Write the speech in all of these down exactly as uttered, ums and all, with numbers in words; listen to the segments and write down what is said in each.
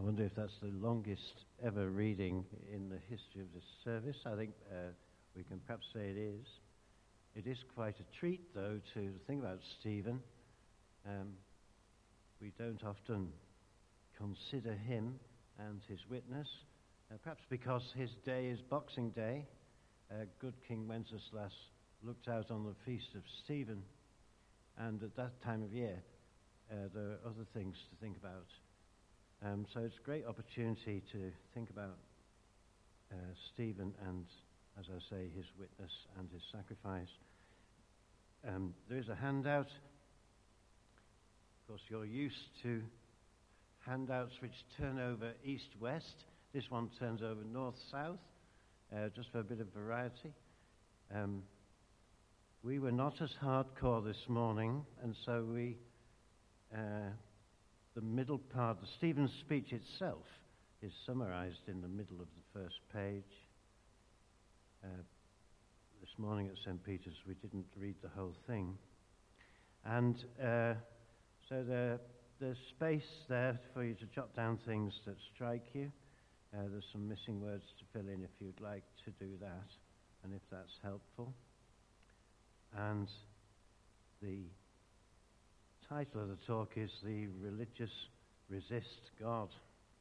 wonder if that's the longest ever reading in the history of this service. I think uh, we can perhaps say it is. It is quite a treat, though, to think about Stephen. Um, we don't often consider him and his witness, uh, perhaps because his day is Boxing Day. Uh, good King Wenceslas looked out on the feast of Stephen, and at that time of year, uh, there are other things to think about. Um, so it's a great opportunity to think about uh, Stephen and, as I say, his witness and his sacrifice. Um, there is a handout. Of course, you're used to handouts which turn over east-west. This one turns over north-south, uh, just for a bit of variety. Um, we were not as hardcore this morning, and so we... Uh, The middle part, the Stephen's speech itself, is summarized in the middle of the first page. Uh, this morning at Saint Peter's, we didn't read the whole thing. And uh, so there, there's space there for you to jot down things that strike you. Uh, there's some missing words to fill in if you'd like to do that, and if that's helpful. And the title of the talk is The Religious Resist God.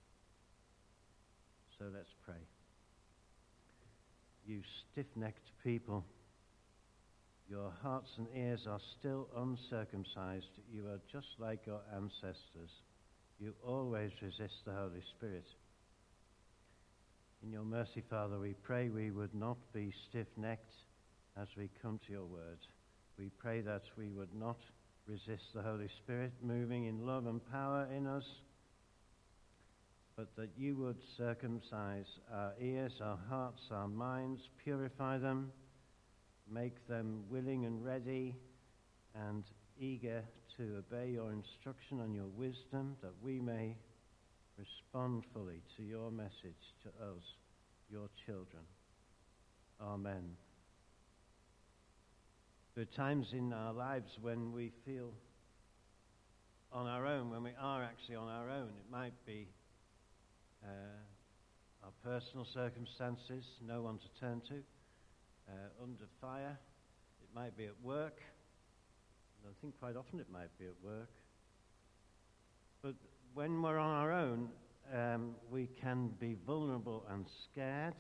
So let's pray. You stiff-necked people, your hearts and ears are still uncircumcised. You are just like your ancestors. You always resist the Holy Spirit. In your mercy, Father, we pray we would not be stiff-necked as we come to your word. We pray that we would not resist the Holy Spirit moving in love and power in us, but that you would circumcise our ears, our hearts, our minds, purify them, make them willing and ready and eager to obey your instruction and your wisdom, that we may respond fully to your message to us, your children. Amen. There are times in our lives when we feel on our own, when we are actually on our own. It might be uh, our personal circumstances, no one to turn to, uh, under fire. It might be at work. I think quite often it might be at work. But when we're on our own, um, we can be vulnerable and scared,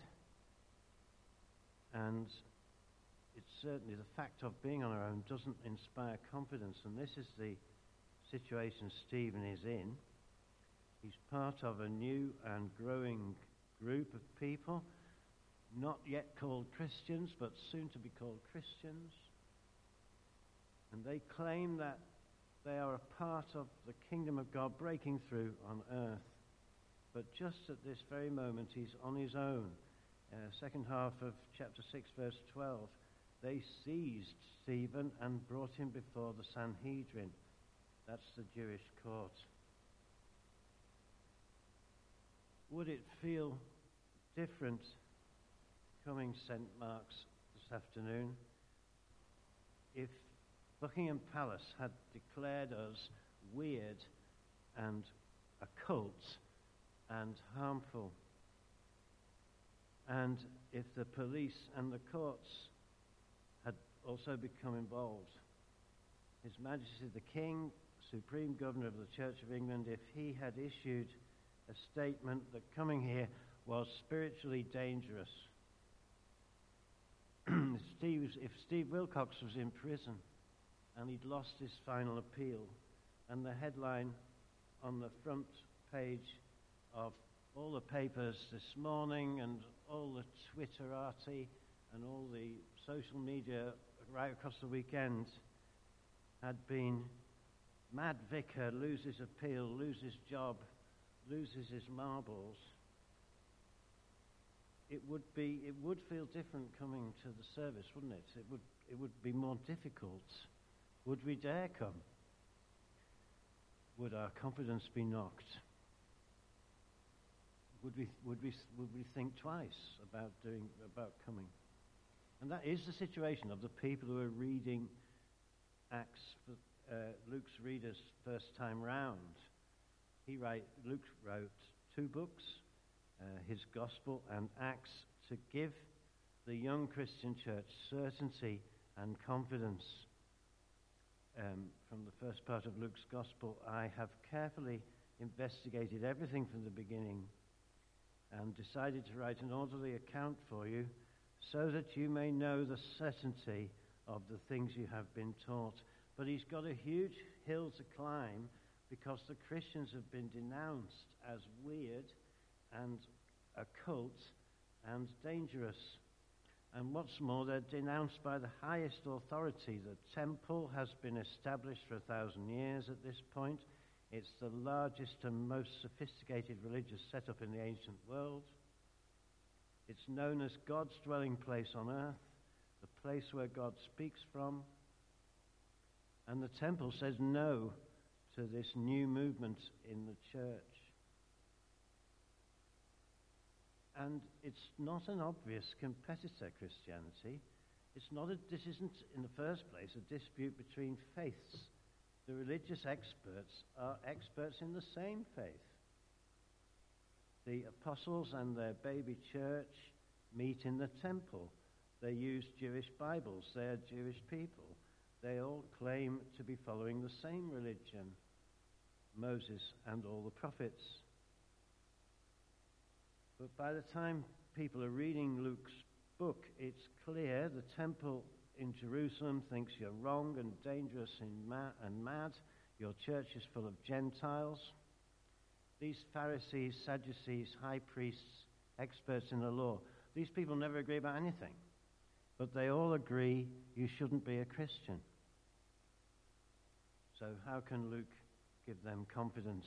and it's certainly the fact of being on our own doesn't inspire confidence, and this is the situation Stephen is in. He's part of a new and growing group of people, not yet called Christians, but soon to be called Christians, and they claim that they are a part of the kingdom of God breaking through on earth. But just at this very moment, he's on his own. Uh, second half of chapter six, verse twelve. They seized Stephen and brought him before the Sanhedrin. That's the Jewish court. Would it feel different coming Saint Mark's this afternoon if Buckingham Palace had declared us weird and occult and harmful, and if the police and the courts had also become involved? His Majesty the King, Supreme Governor of the Church of England, if he had issued a statement that coming here was spiritually dangerous. Steve, if Steve Wilcox was in prison and he'd lost his final appeal, and the headline on the front page of all the papers this morning and all the Twitterati and all the social media right across the weekend had been Mad Vicar loses appeal, loses job, loses his marbles, it would be it would feel different coming to the service, wouldn't it? It would it would be more difficult. Would we dare come? Would our confidence be knocked? Would we would we would we think twice about doing about coming? And that is the situation of the people who are reading Acts, uh, Luke's readers first time round. He write, Luke wrote two books, uh, his Gospel and Acts, to give the young Christian church certainty and confidence. Um, from the first part of Luke's Gospel, I have carefully investigated everything from the beginning and decided to write an orderly account for you so that you may know the certainty of the things you have been taught. But he's got a huge hill to climb because the Christians have been denounced as weird and occult and dangerous. And what's more, they're denounced by the highest authority. The temple has been established for a thousand years at this point. It's the largest and most sophisticated religious setup in the ancient world. It's known as God's dwelling place on earth, the place where God speaks from. And the temple says no to this new movement in the church. And it's not an obvious competitor, Christianity. It's not a, this isn't, in the first place, a dispute between faiths. The religious experts are experts in the same faith. The apostles and their baby church meet in the temple. They use Jewish Bibles. They are Jewish people. They all claim to be following the same religion, Moses and all the prophets. But by the time people are reading Luke's book, it's clear the temple in Jerusalem thinks you're wrong and dangerous and mad, and mad. Your church is full of Gentiles. These Pharisees, Sadducees, high priests, experts in the law, these people never agree about anything. But they all agree you shouldn't be a Christian. So how can Luke give them confidence?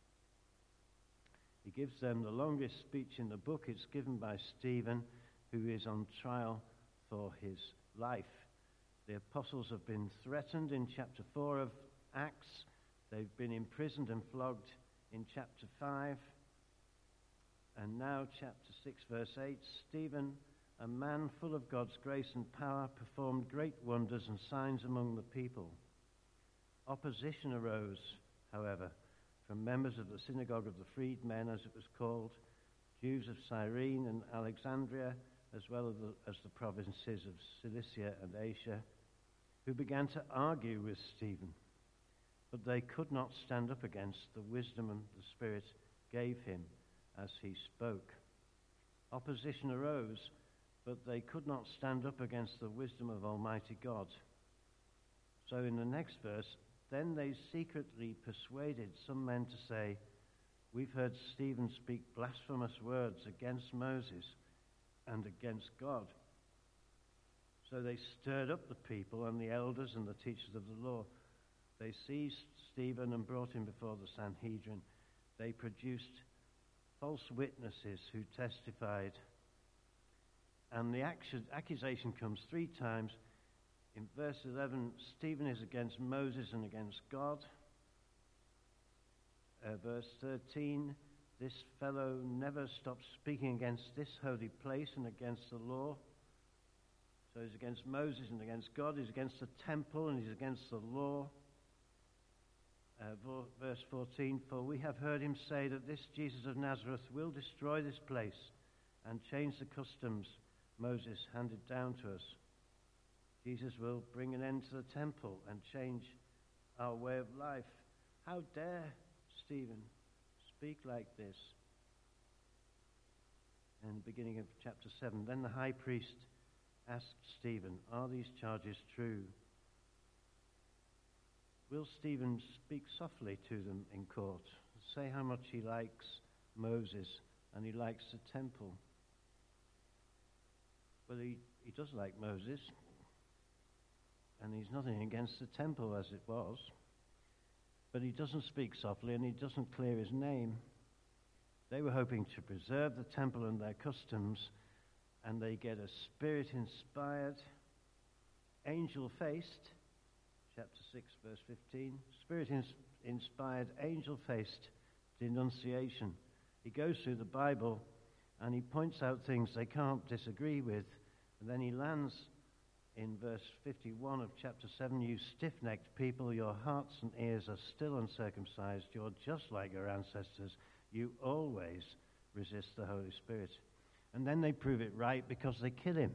He gives them the longest speech in the book. It's given by Stephen, who is on trial for his life. The apostles have been threatened in chapter four of Acts. They've been imprisoned and flogged in chapter five. And now chapter six, verse eight, Stephen, a man full of God's grace and power, performed great wonders and signs among the people. Opposition arose, however, from members of the synagogue of the freedmen, as it was called, Jews of Cyrene and Alexandria, as well as the, as the provinces of Cilicia and Asia, who began to argue with Stephen. But they could not stand up against the wisdom the Spirit gave him as he spoke. Opposition arose, but they could not stand up against the wisdom of Almighty God. So in the next verse, then they secretly persuaded some men to say, "We've heard Stephen speak blasphemous words against Moses and against God." So they stirred up the people and the elders and the teachers of the law. They seized Stephen and brought him before the Sanhedrin. They produced false witnesses who testified. And the accusation comes three times. In verse eleven, Stephen is against Moses and against God. Uh, verse thirteen, this fellow never stops speaking against this holy place and against the law. So he's against Moses and against God. He's against the temple and he's against the law. Uh, verse fourteen, for we have heard him say that this Jesus of Nazareth will destroy this place and change the customs Moses handed down to us. Jesus will bring an end to the temple and change our way of life. How dare Stephen speak like this? In the beginning of chapter seven, then the high priest asked Stephen, are these charges true? Will Stephen speak softly to them in court, say how much he likes Moses and he likes the temple? Well, he, he does like Moses, and he's nothing against the temple as it was, but he doesn't speak softly and he doesn't clear his name. They were hoping to preserve the temple and their customs, and they get a spirit-inspired, angel-faced, chapter six, verse fifteen, spirit-inspired, angel-faced denunciation. He goes through the Bible and he points out things they can't disagree with, and then he lands in verse fifty-one of chapter seven, you stiff-necked people, your hearts and ears are still uncircumcised. You're just like your ancestors. You always resist the Holy Spirit. And then they prove it right because they kill him.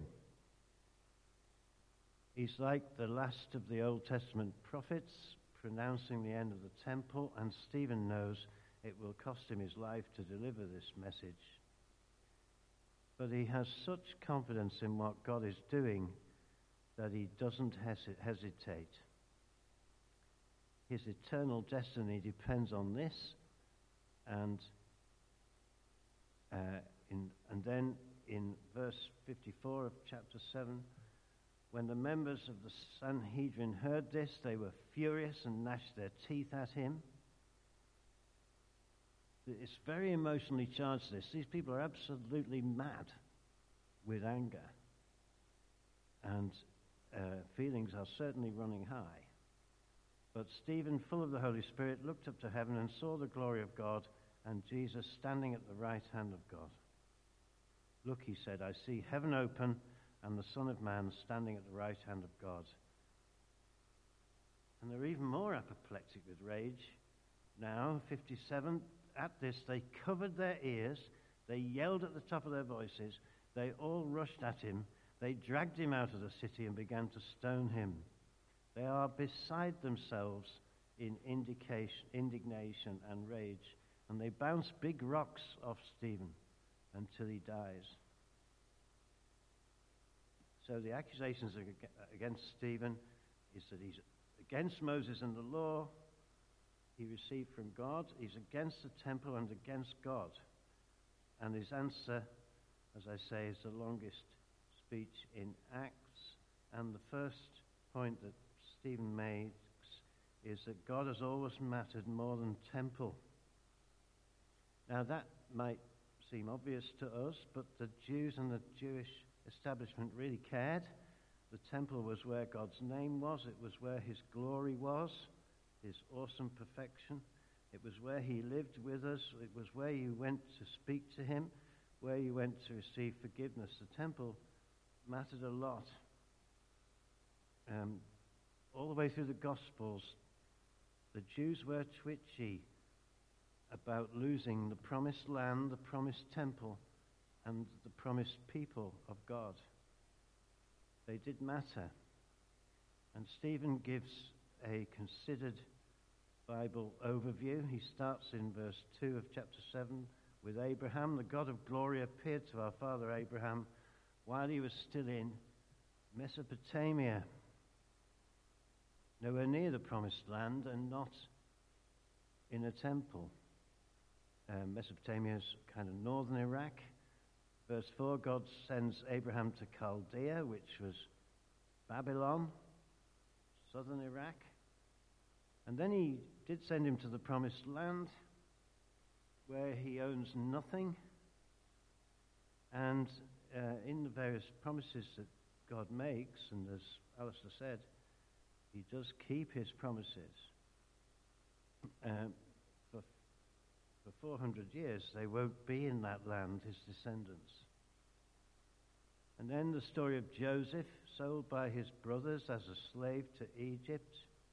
He's like the last of the Old Testament prophets, pronouncing the end of the temple, and Stephen knows it will cost him his life to deliver this message. But he has such confidence in what God is doing that he doesn't hes- hesitate. His eternal destiny depends on this, and uh, in, and then in verse fifty-four of chapter seven, when the members of the Sanhedrin heard this, they were furious and gnashed their teeth at him. It's very emotionally charged, this. These people are absolutely mad with anger. And uh, feelings are certainly running high. But Stephen, full of the Holy Spirit, looked up to heaven and saw the glory of God and Jesus standing at the right hand of God. Look, he said, I see heaven open and the Son of Man standing at the right hand of God. And they're even more apoplectic with rage. Now, fifty-seven, at this they covered their ears, they yelled at the top of their voices, they all rushed at him, they dragged him out of the city and began to stone him. They are beside themselves in indication, indignation and rage, and they bounce big rocks off Stephen until he dies. So the accusations against Stephen is that he's against Moses and the law he received from God. He's against the temple and against God. And his answer, as I say, is the longest speech in Acts. And the first point that Stephen makes is that God has always mattered more than temple. Now that might seem obvious to us, but the Jews and the Jewish establishment really cared. The temple was where God's name was. It was where his glory was, his awesome perfection. It was where he lived with us. It was where you went to speak to him, where you went to receive forgiveness. The temple mattered a lot. Um, all the way through the Gospels, the Jews were twitchy about losing the promised land, the promised temple, and the promised people of God. They did matter. And Stephen gives a considered Bible overview. He starts in verse two of chapter seven with Abraham. The God of glory appeared to our father Abraham while he was still in Mesopotamia, nowhere near the promised land and not in a temple. Um, Mesopotamia is kind of northern Iraq. Verse four, God sends Abraham to Chaldea, which was Babylon, southern Iraq. And then he did send him to the promised land, where he owns nothing. And uh, in the various promises that God makes, and as Alistair said, he does keep his promises. Um, for, for four hundred years, they won't be in that land, his descendants. And then the story of Joseph, sold by his brothers as a slave to Egypt.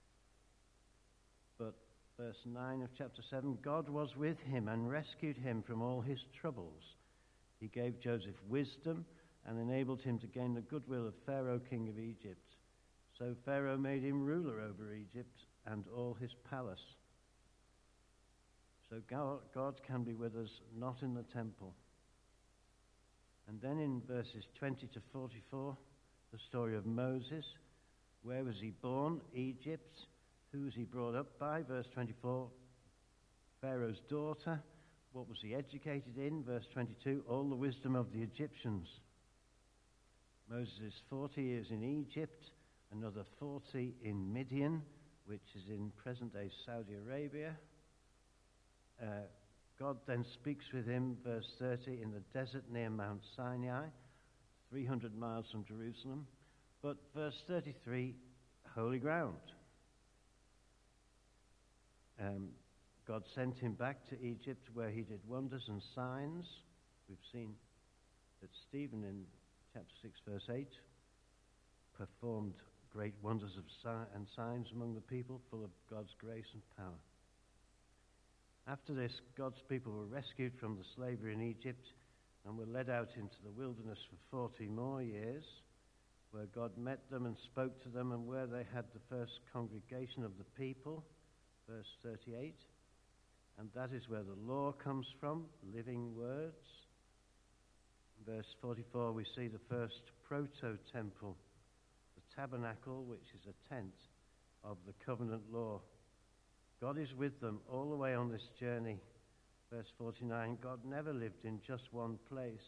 But verse nine of chapter seven, God was with him and rescued him from all his troubles. He gave Joseph wisdom and enabled him to gain the goodwill of Pharaoh, king of Egypt. So Pharaoh made him ruler over Egypt and all his palace. So God, God can be with us, not in the temple. And then in verses twenty to forty-four, the story of Moses. Where was he born? Egypt. Who was he brought up by? Verse twenty-four, Pharaoh's daughter. What was he educated in? Verse twenty-two, all the wisdom of the Egyptians. Moses is forty years in Egypt, another forty in Midian, which is in present-day Saudi Arabia. Uh, God then speaks with him, verse thirty, in the desert near Mount Sinai, three hundred miles from Jerusalem. But verse thirty-three, holy ground. Um, God sent him back to Egypt where he did wonders and signs. We've seen that Stephen in chapter six, verse eight, performed great wonders of si- and signs among the people, full of God's grace and power. After this, God's people were rescued from the slavery in Egypt and were led out into the wilderness for forty more years, where God met them and spoke to them, and where they had the first congregation of the people, verse thirty-eight. And that is where the law comes from, living words. In verse forty-four, we see the first proto-temple, the tabernacle, which is a tent of the covenant law. God is with them all the way on this journey. Verse forty-nine, God never lived in just one place.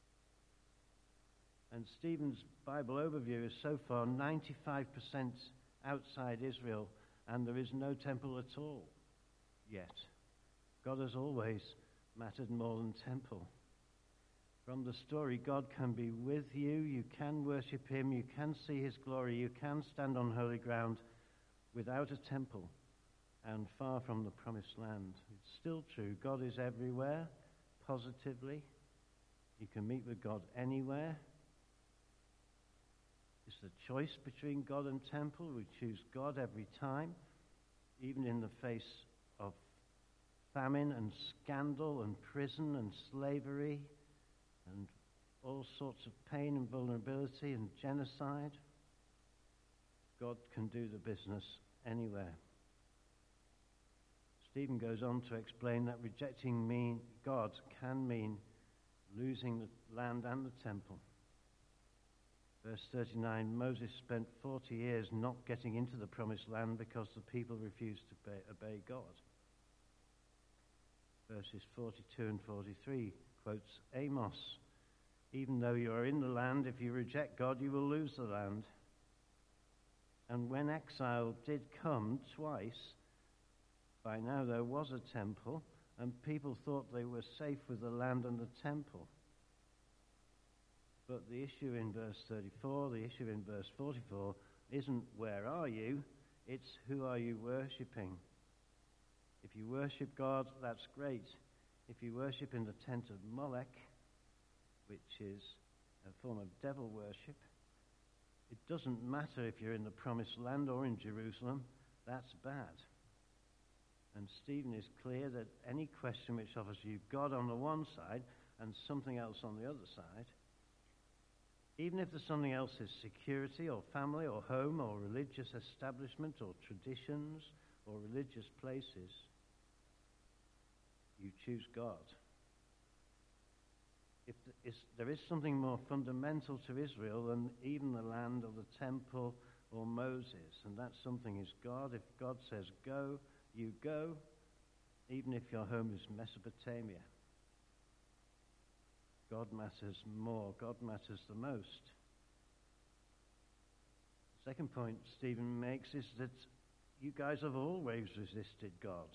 And Stephen's Bible overview is so far ninety-five percent outside Israel, and there is no temple at all yet. God has always mattered more than temple. From the story, God can be with you, you can worship him, you can see his glory, you can stand on holy ground without a temple and far from the promised land. It's still true. God is everywhere, positively. You can meet with God anywhere. It's the choice between God and temple. We choose God every time, even in the face of famine and scandal and prison and slavery and all sorts of pain and vulnerability and genocide. God can do the business anywhere. Stephen goes on to explain that rejecting mean God can mean losing the land and the temple. Verse thirty-nine, Moses spent forty years not getting into the promised land because the people refused to obey, obey God. Verses forty-two and forty-three quotes Amos, even though you are in the land, if you reject God, you will lose the land. And when exile did come twice, by now there was a temple, and people thought they were safe with the land and the temple. But the issue in verse thirty-four, the issue in verse forty-four, isn't where are you, it's who are you worshipping. If you worship God, that's great. If you worship in the tent of Molech, which is a form of devil worship, it doesn't matter if you're in the promised land or in Jerusalem, that's bad. And Stephen is clear that any question which offers you God on the one side and something else on the other side, even if the something else is security or family or home or religious establishment or traditions or religious places, you choose God. If there is something more fundamental to Israel than even the land or the temple or Moses, and that something is God. If God says go, you go, even if your home is Mesopotamia. God matters more. God matters the most. The second point Stephen makes is that you guys have always resisted God.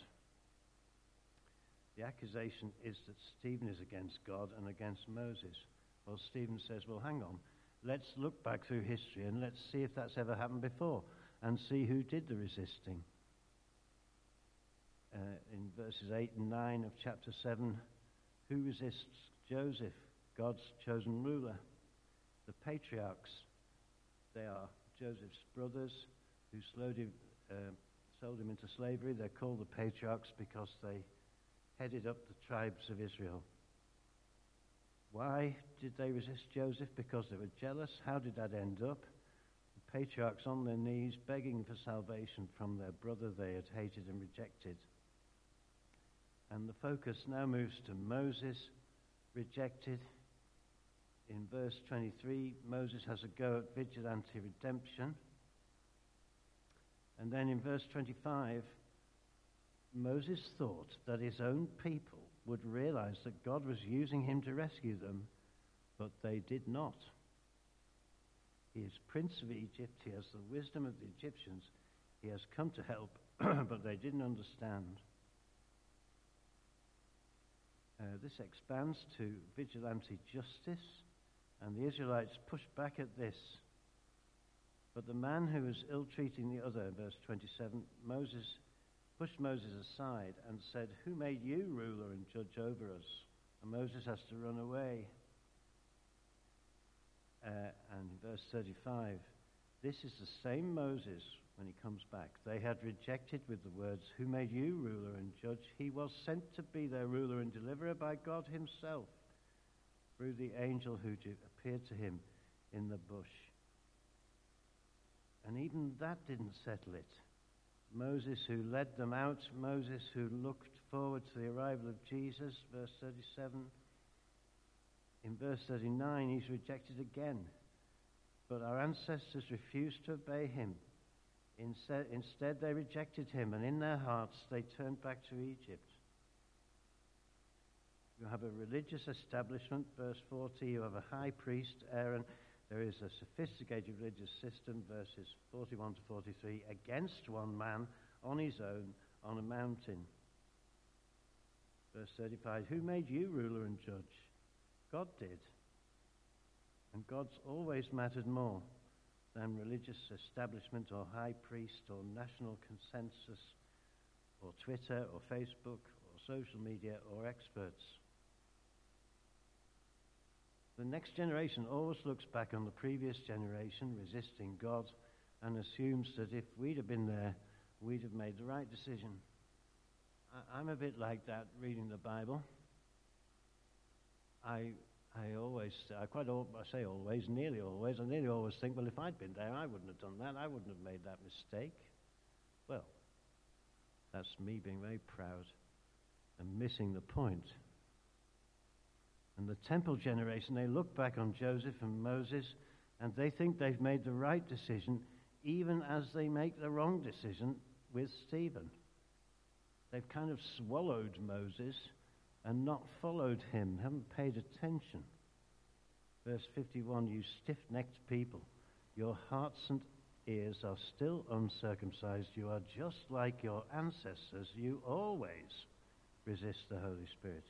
The accusation is that Stephen is against God and against Moses. Well, Stephen says, well, hang on. Let's look back through history and let's see if that's ever happened before and see who did the resisting. Uh, in verses eight and nine of chapter seven, who resists Joseph, God's chosen ruler? The patriarchs. They are Joseph's brothers who slowed him, uh, sold him into slavery. They're called the patriarchs because they headed up the tribes of Israel. Why did they resist Joseph? Because they were jealous. How did that end up? The patriarchs on their knees begging for salvation from their brother they had hated and rejected. And the focus now moves to Moses, rejected. In verse twenty-three, Moses has a go at vigilante redemption. And then in verse twenty-five, Moses thought that his own people would realize that God was using him to rescue them, but they did not. He is Prince of Egypt. He has the wisdom of the Egyptians. He has come to help, but they didn't understand. Uh, this expands to vigilante justice, and the Israelites push back at this. But the man who was ill-treating the other, verse twenty-seven, Moses pushed Moses aside and said, who made you ruler and judge over us? And Moses has to run away. Uh, and in verse thirty-five, This is the same Moses when he comes back. They had rejected with the words, "Who made you ruler and judge?" He was sent to be their ruler and deliverer by God himself through the angel who appeared to him in the bush. And even that didn't settle it. Moses who led them out, Moses who looked forward to the arrival of Jesus, verse thirty-seven. In verse thirty-nine, he's rejected again. But our ancestors refused to obey him. Instead, instead, they rejected him, and in their hearts they turned back to Egypt. You have a religious establishment, verse forty. You have a high priest, Aaron. There is a sophisticated religious system, verses forty-one to forty-three, against one man on his own on a mountain. Verse thirty-five, who made you ruler and judge? God did. And God's always mattered more than religious establishment or high priest or national consensus or Twitter or Facebook or social media or experts. The next generation always looks back on the previous generation resisting God and assumes that if we'd have been there, we'd have made the right decision. I, I'm a bit like that reading the Bible. I I always, I quite, al- I say always, nearly always, I nearly always think, well, if I'd been there, I wouldn't have done that. I wouldn't have made that mistake. Well, that's me being very proud and missing the point. And the temple generation, they look back on Joseph and Moses and they think they've made the right decision even as they make the wrong decision with Stephen. They've kind of swallowed Moses and not followed him, haven't paid attention. Verse fifty-one, you stiff-necked people, your hearts and ears are still uncircumcised. You are just like your ancestors. You always resist the Holy Spirit.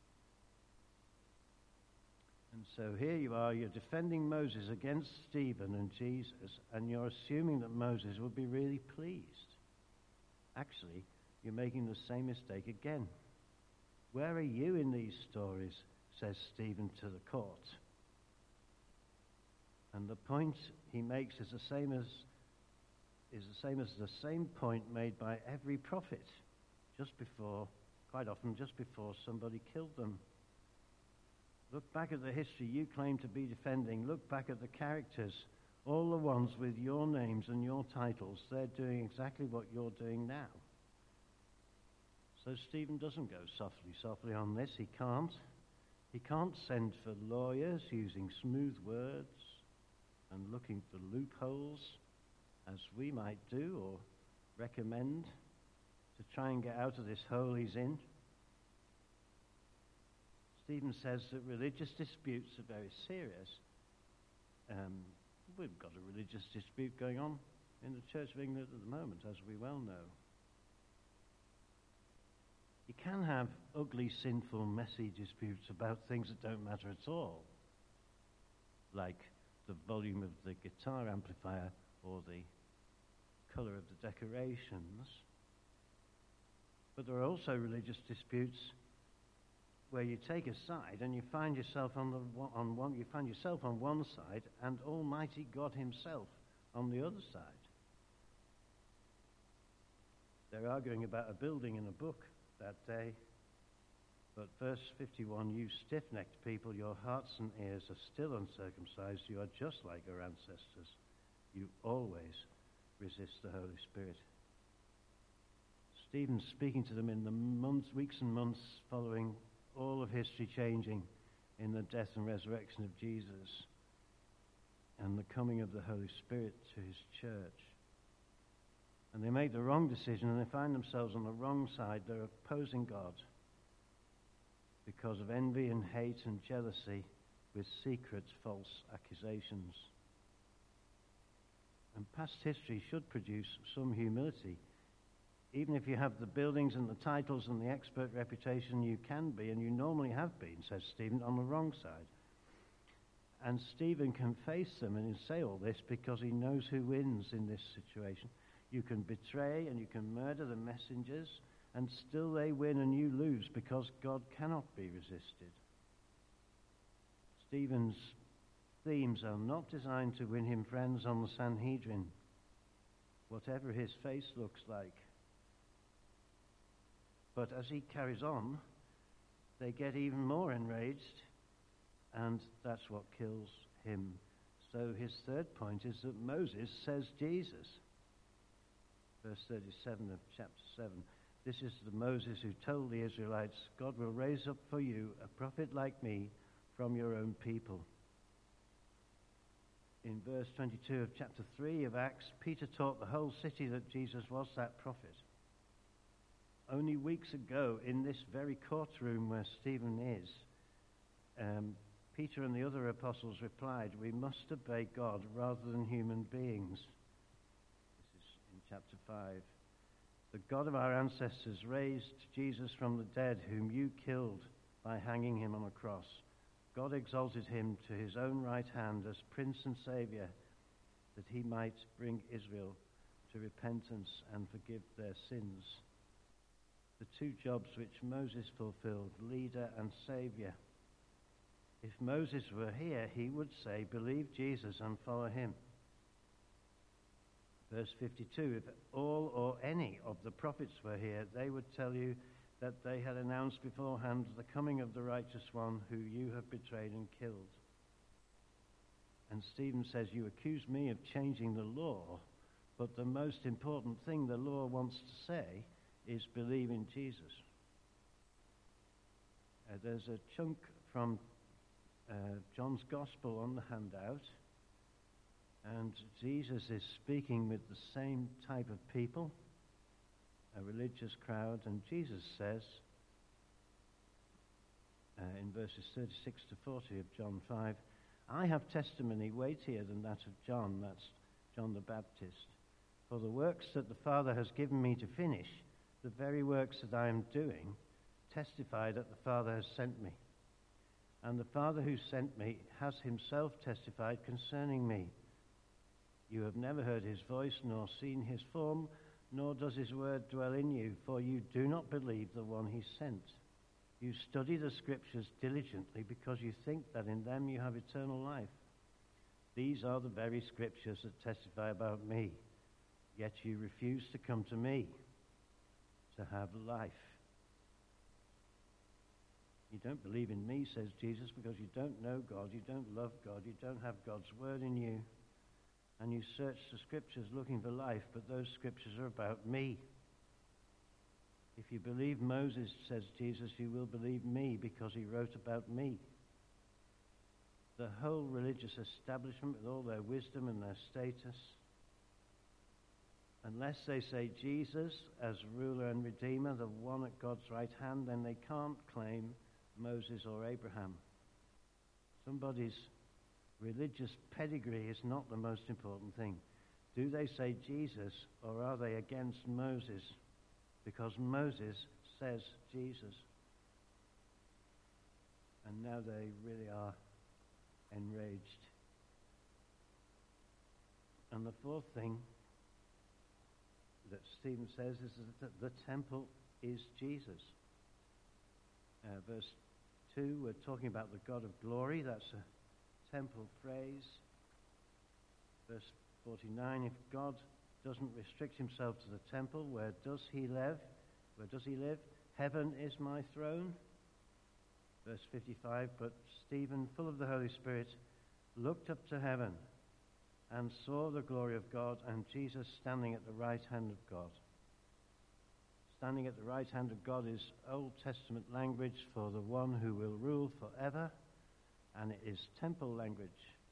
And so here you are, you're defending Moses against Stephen and Jesus, and you're assuming that Moses will be really pleased. Actually, you're making the same mistake again. Where are you in these stories, says Stephen to the court. And the point he makes is the same as is the same as the same point made by every prophet just before, quite often just before somebody killed them. Look back at the history you claim to be defending. Look back at the characters, all the ones with your names and your titles. They're doing exactly what you're doing now. So Stephen doesn't go softly, softly on this. He can't. He can't send for lawyers using smooth words and looking for loopholes, as we might do or recommend, to try and get out of this hole he's in. Stephen says that religious disputes are very serious. Um, we've got a religious dispute going on in the Church of England at the moment, as we well know. You can have ugly, sinful, messy disputes about things that don't matter at all, like the volume of the guitar amplifier or the colour of the decorations. But there are also religious disputes where you take a side and you find yourself on the on one you find yourself on one side and Almighty God Himself on the other side. They're arguing about a building and a book that day. But verse fifty-one, you stiff-necked people, your hearts and ears are still uncircumcised. You are just like your ancestors. You always resist the Holy Spirit. Stephen's speaking to them in the months, weeks and months following all of history changing in the death and resurrection of Jesus and the coming of the Holy Spirit to His church. And they make the wrong decision and they find themselves on the wrong side. They're opposing God because of envy and hate and jealousy with secret false accusations. And past history should produce some humility. Even if you have the buildings and the titles and the expert reputation, you can be, and you normally have been, says Stephen, on the wrong side. And Stephen can face them and say all this because he knows who wins in this situation. You can betray and you can murder the messengers, and still they win and you lose because God cannot be resisted. Stephen's themes are not designed to win him friends on the Sanhedrin, whatever his face looks like. But as he carries on, they get even more enraged, and that's what kills him. So his third point is that Moses says Jesus. Verse thirty-seven of chapter seven. This is the Moses who told the Israelites, God will raise up for you a prophet like me from your own people. In verse twenty-two of chapter three of Acts, Peter taught the whole city that Jesus was that prophet. Only weeks ago, in this very courtroom where Stephen is, um, Peter and the other apostles replied, we must obey God rather than human beings. This is in chapter five. The God of our ancestors raised Jesus from the dead, whom you killed by hanging him on a cross. God exalted him to his own right hand as Prince and Saviour, that he might bring Israel to repentance and forgive their sins. The two jobs which Moses fulfilled, leader and Saviour. If Moses were here, he would say, believe Jesus and follow him. Verse fifty-two, if all or any of the prophets were here, they would tell you that they had announced beforehand the coming of the righteous one who you have betrayed and killed. And Stephen says, you accuse me of changing the law, but the most important thing the law wants to say is believe in Jesus. Uh, there's a chunk from uh, John's Gospel on the handout, and Jesus is speaking with the same type of people, a religious crowd, and Jesus says uh, in verses thirty-six to forty of John five, I have testimony weightier than that of John, that's John the Baptist. For the works that the Father has given me to finish, the very works that I am doing, testify that the Father has sent me. And the Father who sent me has himself testified concerning me. You have never heard his voice nor seen his form, nor does his word dwell in you, for you do not believe the one he sent. You study the scriptures diligently because you think that in them you have eternal life. These are the very scriptures that testify about me, yet you refuse to come to me to have life. You don't believe in me, says Jesus, because you don't know God, you don't love God, you don't have God's word in you, and you search the scriptures looking for life, but those scriptures are about me. If you believe Moses, says Jesus, you will believe me because he wrote about me. The whole religious establishment, with all their wisdom and their status, unless they say Jesus as ruler and redeemer, the one at God's right hand, then they can't claim Moses or Abraham. Somebody's religious pedigree is not the most important thing. Do they say Jesus, or are they against Moses? Because Moses says Jesus. And now they really are enraged. And the fourth thing that Stephen says is that the temple is Jesus. Uh, verse two, we're talking about the God of glory. That's a temple phrase. Verse forty-nine, if God doesn't restrict himself to the temple, where does he live? Where does he live? Heaven is my throne. Verse fifty-five, but Stephen, full of the Holy Spirit, looked up to heaven and saw the glory of God and Jesus standing at the right hand of God. Standing at the right hand of God is Old Testament language for the one who will rule forever, and it is temple language.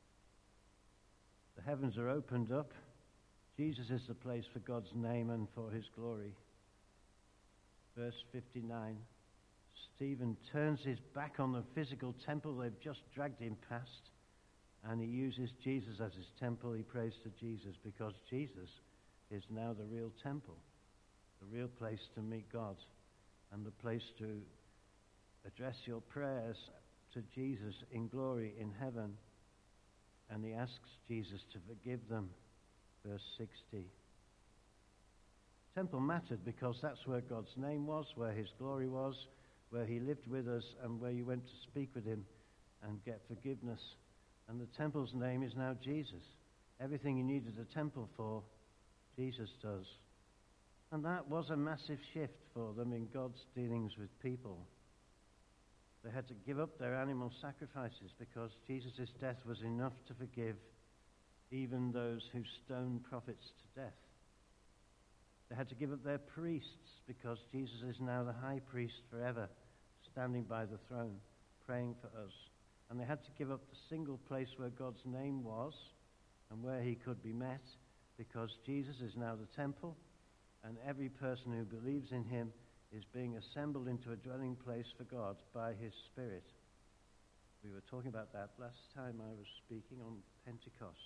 The heavens are opened up. Jesus is the place for God's name and for his glory. Verse fifty-nine, Stephen turns his back on the physical temple they've just dragged him past, and he uses Jesus as his temple. He prays to Jesus because Jesus is now the real temple, the real place to meet God, and the place to address your prayers to Jesus in glory in heaven. And he asks Jesus to forgive them. Verse sixty. Temple mattered because that's where God's name was, where his glory was, where he lived with us, and where you went to speak with him and get forgiveness And the temple's name is now Jesus. Everything you needed a temple for, Jesus does. And that was a massive shift for them in God's dealings with people. They had to give up their animal sacrifices because Jesus' death was enough to forgive even those who stoned prophets to death. They had to give up their priests because Jesus is now the high priest forever, standing by the throne, praying for us. And they had to give up the single place where God's name was and where he could be met, because Jesus is now the temple, and every person who believes in him is being assembled into a dwelling place for God by his Spirit. We were talking about that last time I was speaking on Pentecost.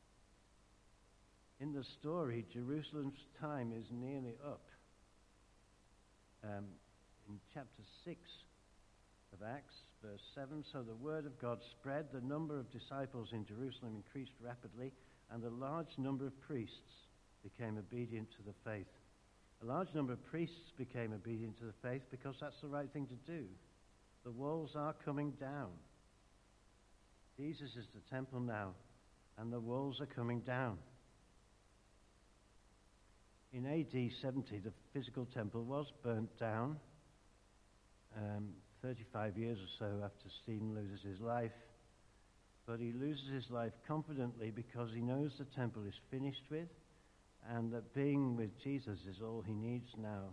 In the story, Jerusalem's time is nearly up. Um, in chapter six of Acts, verse seven, so the word of God spread, the number of disciples in Jerusalem increased rapidly, and a large number of priests became obedient to the faith. A large number of priests became obedient to the faith because that's the right thing to do. The walls are coming down. Jesus is the temple now, and the walls are coming down. In A D seventy, the physical temple was burnt down, um, thirty-five years or so after Stephen loses his life. But he loses his life confidently because he knows the temple is finished with, and that being with Jesus is all he needs now.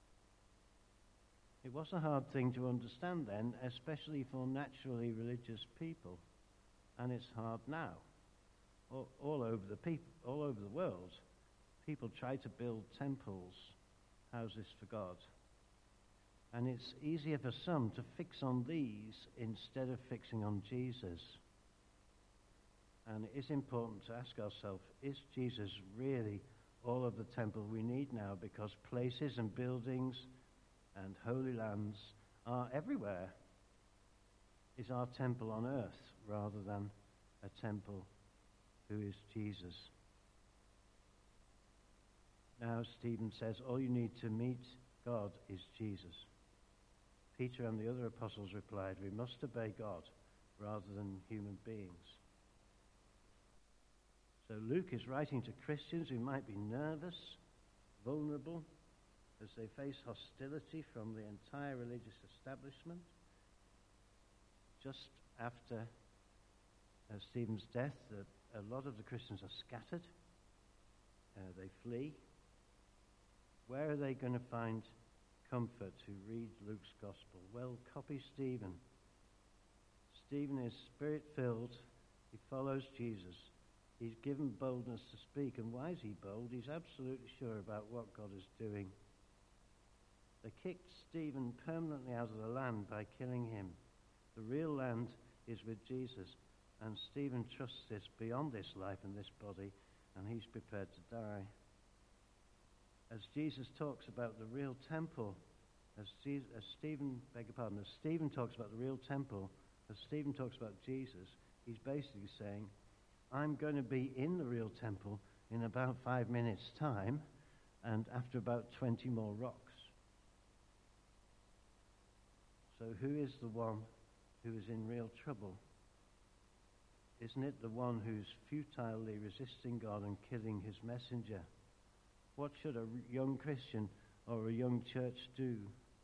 It was a hard thing to understand then, especially for naturally religious people, and it's hard now. All, all over the people, all over the world, people try to build temples, houses for God. And it's easier for some to fix on these instead of fixing on Jesus. And it is important to ask ourselves, is Jesus really all of the temple we need now? Because places and buildings and holy lands are everywhere. Is our temple on earth rather than a temple who is Jesus? Now Stephen says, all you need to meet God is Jesus. Peter and the other apostles replied, we must obey God rather than human beings. So Luke is writing to Christians who might be nervous, vulnerable, as they face hostility from the entire religious establishment. Just after uh, Stephen's death, uh, a lot of the Christians are scattered. Uh, they flee. Where are they going to find comfort who read Luke's gospel? Well, copy Stephen. Stephen is spirit-filled. He follows Jesus. He's given boldness to speak. And why is he bold? He's absolutely sure about what God is doing. They kicked Stephen permanently out of the land by killing him. The real land is with Jesus. And Stephen trusts this beyond this life and this body, and he's prepared to die. As Jesus talks about the real temple, as, Jesus, as Stephen, beg your pardon, as Stephen talks about the real temple, as Stephen talks about Jesus, he's basically saying, I'm going to be in the real temple in about five minutes' time, and after about twenty more rocks. So who is the one who is in real trouble? Isn't it the one who's futilely resisting God and killing his messenger? What should a young Christian or a young church do?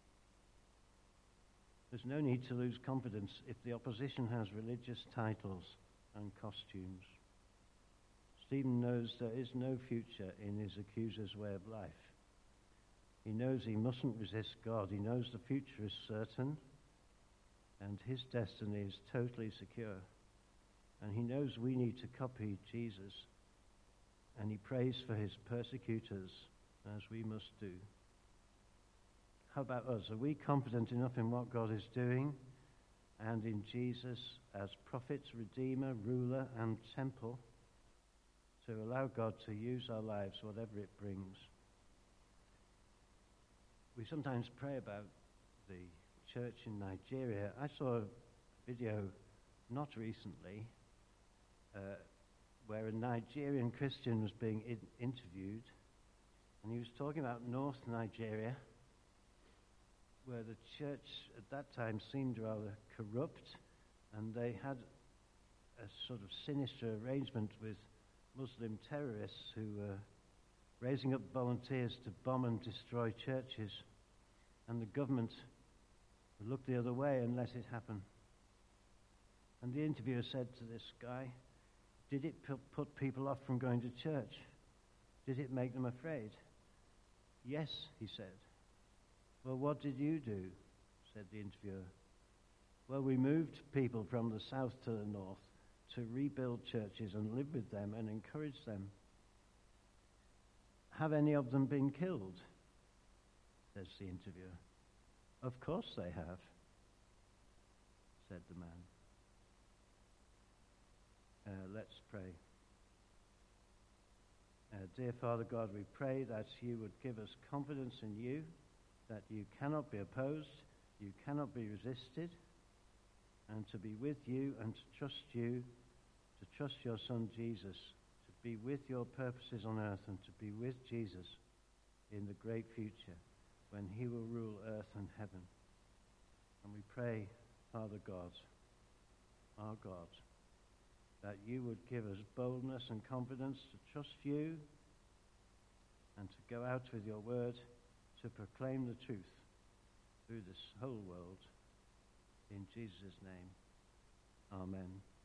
There's no need to lose confidence if the opposition has religious titles and costumes. Stephen knows there is no future in his accuser's way of life. He knows he mustn't resist God. He knows the future is certain and his destiny is totally secure. And he knows we need to copy Jesus. And he prays for his persecutors, as we must do. How about us? Are we confident enough in what God is doing and in Jesus as prophet, redeemer, ruler, and temple to allow God to use our lives, whatever it brings? We sometimes pray about the church in Nigeria. I saw a video not recently uh, where a Nigerian Christian was being in- interviewed, and he was talking about North Nigeria, where the church at that time seemed rather corrupt, and they had a sort of sinister arrangement with Muslim terrorists who were raising up volunteers to bomb and destroy churches, and the government would look the other way and let it happen. And the interviewer said to this guy, did it put people off from going to church? Did it make them afraid? Yes, he said. Well, what did you do? Said the interviewer. Well, we moved people from the south to the north to rebuild churches and live with them and encourage them. Have any of them been killed? Says the interviewer. Of course they have, said the man. Uh, let's pray. Uh, dear Father God, we pray that you would give us confidence in you, that you cannot be opposed, you cannot be resisted, and to be with you and to trust you, to trust your Son Jesus, to be with your purposes on earth and to be with Jesus in the great future when he will rule earth and heaven. And we pray, Father God, our God, that you would give us boldness and confidence to trust you and to go out with your word to proclaim the truth through this whole world. In Jesus' name, amen.